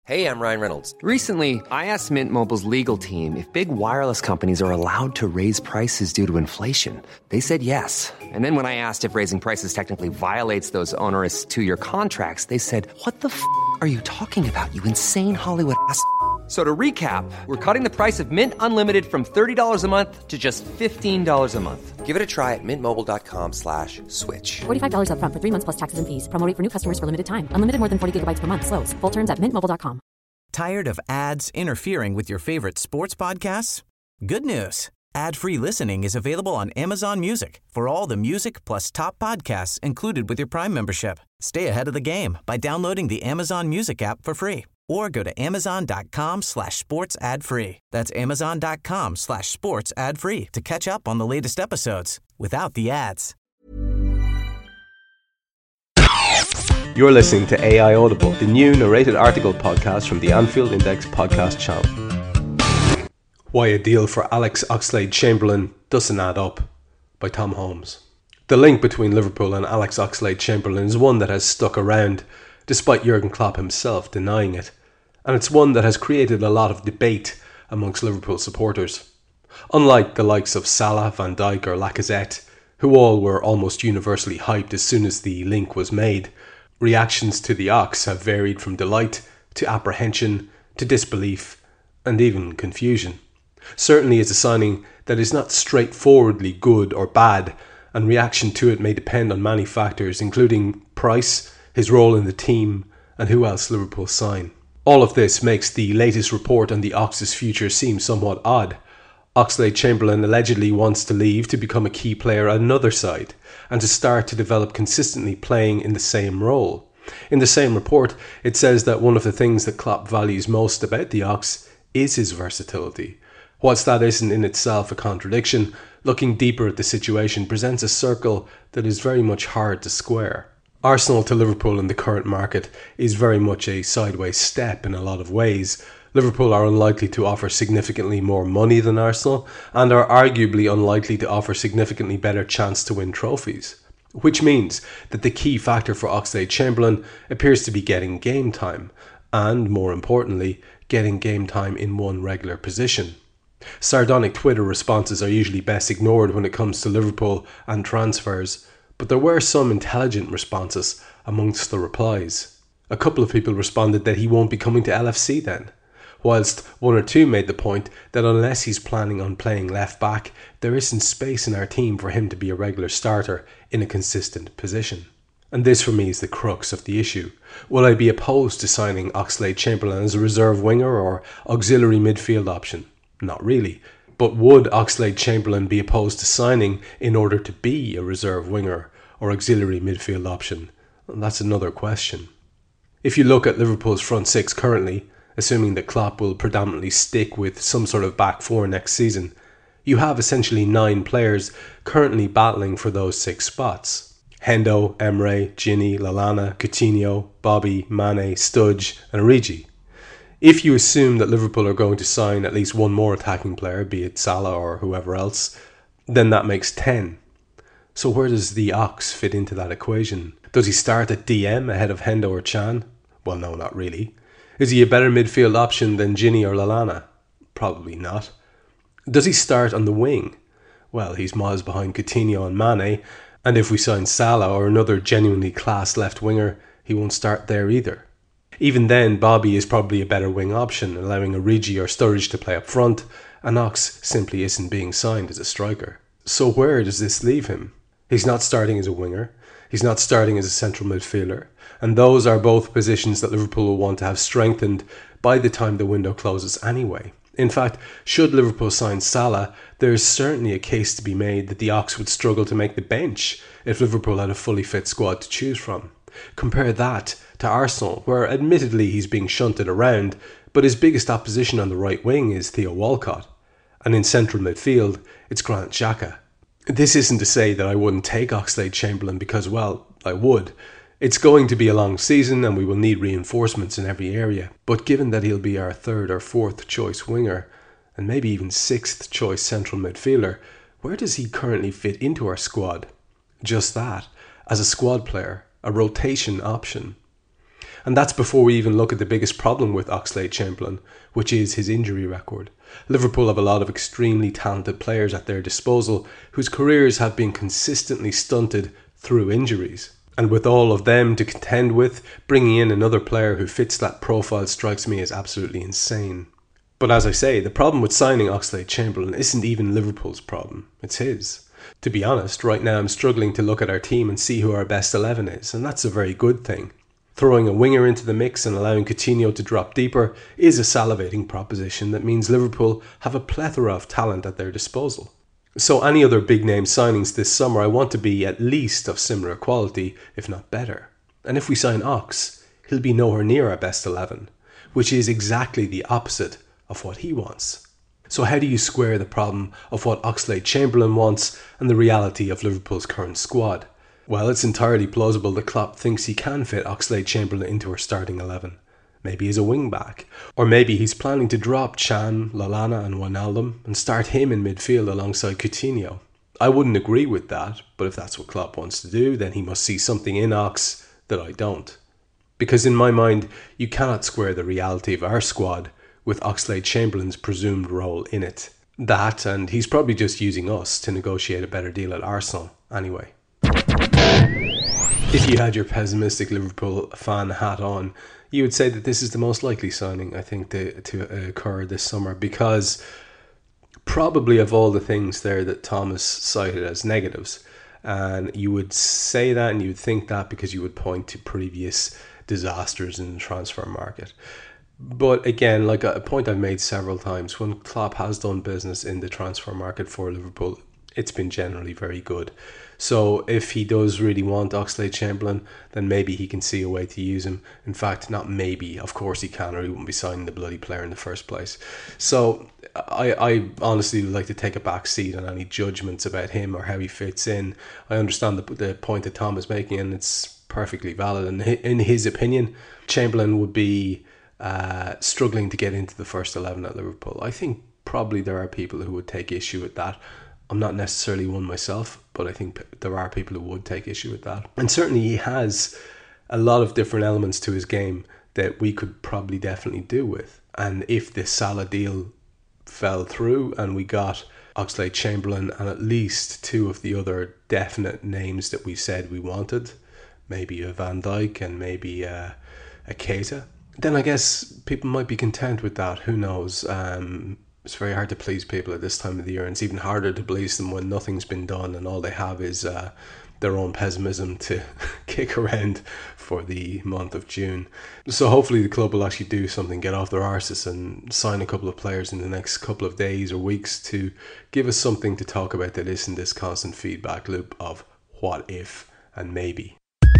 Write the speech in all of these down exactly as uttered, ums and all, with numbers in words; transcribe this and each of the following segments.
Hey, I'm Ryan Reynolds. Recently, I asked Mint Mobile's legal team if big wireless companies are allowed to raise prices due to inflation. They said yes. And then when I asked if raising prices technically violates those onerous two-year contracts, they said, "What the f*** are you talking about, you insane Hollywood ass f- So to recap, we're cutting the price of Mint Unlimited from thirty dollars a month to just fifteen dollars a month. Give it a try at mintmobile.com slash switch. forty-five dollars up front for three months plus taxes and fees. Promo rate for new customers for limited time. Unlimited more than forty gigabytes per month. Slows full terms at mint mobile dot com. Tired of ads interfering with your favorite sports podcasts? Good news. Ad-free listening is available on Amazon Music for all the music plus top podcasts included with your Prime membership. Stay ahead of the game by downloading the Amazon Music app for free or go to amazon.com slash sports ad free. That's amazon.com slash sports ad free to catch up on the latest episodes without the ads. You're listening to A I Audible, the new narrated article podcast from the Anfield Index podcast channel. Why a deal for Alex Oxlade-Chamberlain doesn't add up, by Tom Holmes. The link between Liverpool and Alex Oxlade-Chamberlain is one that has stuck around, despite Jurgen Klopp himself denying it, and it's one that has created a lot of debate amongst Liverpool supporters. Unlike the likes of Salah, Van Dijk or Lacazette, who all were almost universally hyped as soon as the link was made, reactions to the Ox have varied from delight to apprehension to disbelief and even confusion. Certainly it's a signing that is not straightforwardly good or bad, and reaction to it may depend on many factors, including price, his role in the team, and who else Liverpool sign. All of this makes the latest report on the Ox's future seem somewhat odd. Oxlade-Chamberlain allegedly wants to leave to become a key player at another side, and to start to develop consistently playing in the same role. In the same report, it says that one of the things that Klopp values most about the Ox is his versatility. Whilst that isn't in itself a contradiction, looking deeper at the situation presents a circle that is very much hard to square. Arsenal to Liverpool in the current market is very much a sideways step in a lot of ways. Liverpool are unlikely to offer significantly more money than Arsenal, and are arguably unlikely to offer significantly better chance to win trophies. Which means that the key factor for Oxlade-Chamberlain appears to be getting game time, and more importantly, getting game time in one regular position. Sardonic Twitter responses are usually best ignored when it comes to Liverpool and transfers, but there were some intelligent responses amongst the replies. A couple of people responded that he won't be coming to L F C then, whilst one or two made the point that unless he's planning on playing left back, there isn't space in our team for him to be a regular starter in a consistent position. And this for me is the crux of the issue. Will I be opposed to signing Oxlade-Chamberlain as a reserve winger or auxiliary midfield option? Not really. But would Oxlade-Chamberlain be opposed to signing in order to be a reserve winger or auxiliary midfield option? That's another question. If you look at Liverpool's front six currently, assuming that Klopp will predominantly stick with some sort of back four next season, you have essentially nine players currently battling for those six spots. Hendo, Emre, Gini, Lallana, Coutinho, Bobby, Mane, Studge and Origi. If you assume that Liverpool are going to sign at least one more attacking player, be it Salah or whoever else, then that makes ten. So where does the Ox fit into that equation? Does he start at D M ahead of Hendo or Can? Well, no, not really. Is he a better midfield option than Gini or Lallana? Probably not. Does he start on the wing? Well, he's miles behind Coutinho and Mane, and if we sign Salah or another genuinely class left winger, he won't start there either. Even then, Bobby is probably a better wing option, allowing Origi or Sturridge to play up front, and Ox simply isn't being signed as a striker. So where does this leave him? He's not starting as a winger, he's not starting as a central midfielder, and those are both positions that Liverpool will want to have strengthened by the time the window closes anyway. In fact, should Liverpool sign Salah, there is certainly a case to be made that the Ox would struggle to make the bench if Liverpool had a fully fit squad to choose from. Compare that to Arsenal, where admittedly he's being shunted around, but his biggest opposition on the right wing is Theo Walcott, and in central midfield it's Granit Xhaka. This isn't to say that I wouldn't take Oxlade-Chamberlain because, well, I would. It's going to be a long season and we will need reinforcements in every area, but given that he'll be our third or fourth choice winger, and maybe even sixth choice central midfielder, where does he currently fit into our squad? Just that, as a squad player, a rotation option. And that's before we even look at the biggest problem with Oxlade-Chamberlain, which is his injury record. Liverpool have a lot of extremely talented players at their disposal whose careers have been consistently stunted through injuries. And with all of them to contend with, bringing in another player who fits that profile strikes me as absolutely insane. But as I say, the problem with signing Oxlade-Chamberlain isn't even Liverpool's problem, it's his. To be honest, right now I'm struggling to look at our team and see who our best eleven is, and that's a very good thing. Throwing a winger into the mix and allowing Coutinho to drop deeper is a salivating proposition that means Liverpool have a plethora of talent at their disposal. So any other big name signings this summer I want to be at least of similar quality, if not better. And if we sign Ox, he'll be nowhere near our best eleven, which is exactly the opposite of what he wants. So how do you square the problem of what Oxlade-Chamberlain wants and the reality of Liverpool's current squad? Well, it's entirely plausible that Klopp thinks he can fit Oxlade-Chamberlain into our starting eleven. Maybe he's a wing-back. Or maybe he's planning to drop Can, Lallana and Wijnaldum and start him in midfield alongside Coutinho. I wouldn't agree with that, but if that's what Klopp wants to do, then he must see something in Ox that I don't. Because in my mind, you cannot square the reality of our squad with Oxlade-Chamberlain's presumed role in it. That, and he's probably just using us to negotiate a better deal at Arsenal anyway. If you had your pessimistic Liverpool fan hat on, you would say that this is the most likely signing, I think, to, to occur this summer, because probably of all the things there that Thomas cited as negatives, and you would say that and you would think that because you would point to previous disasters in the transfer market. But again, like a point I've made several times, when Klopp has done business in the transfer market for Liverpool, it's been generally very good. So if he does really want Oxlade-Chamberlain, then maybe he can see a way to use him. In fact, not maybe, of course he can, or he wouldn't be signing the bloody player in the first place. So I, I honestly would like to take a back seat on any judgments about him or how he fits in. I understand the, the point that Tom is making, and it's perfectly valid. And in his opinion, Chamberlain would be uh, struggling to get into the first eleven at Liverpool. I think probably there are people who would take issue with that. I'm not necessarily one myself, but I think there are people who would take issue with that. And certainly he has a lot of different elements to his game that we could probably definitely do with. And if this Salah deal fell through and we got Oxlade-Chamberlain and at least two of the other definite names that we said we wanted, maybe a Van Dijk and maybe a, a Keita, then I guess people might be content with that. Who knows? Um... It's very hard to please people at this time of the year, and it's even harder to please them when nothing's been done and all they have is uh, their own pessimism to kick around for the month of June. So hopefully the club will actually do something, get off their arses and sign a couple of players in the next couple of days or weeks to give us something to talk about that isn't this constant feedback loop of what if and maybe.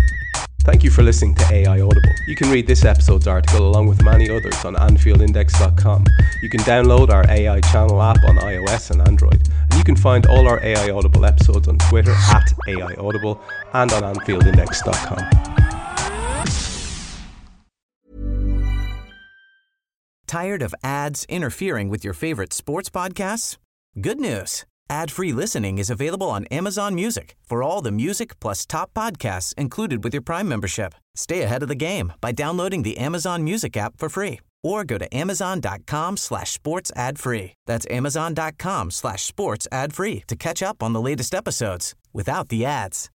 Thank you for listening to A I Audible. You can read this episode's article along with many others on Anfield Index dot com. You can download our A I channel app on iOS and Android. And you can find all our A I Audible episodes on Twitter at A I Audible and on Anfield Index dot com. Tired of ads interfering with your favorite sports podcasts? Good news. Ad-free listening is available on Amazon Music for all the music plus top podcasts included with your Prime membership. Stay ahead of the game by downloading the Amazon Music app for free or go to amazon.com slash sports ad free. That's amazon.com slash sports ad free to catch up on the latest episodes without the ads.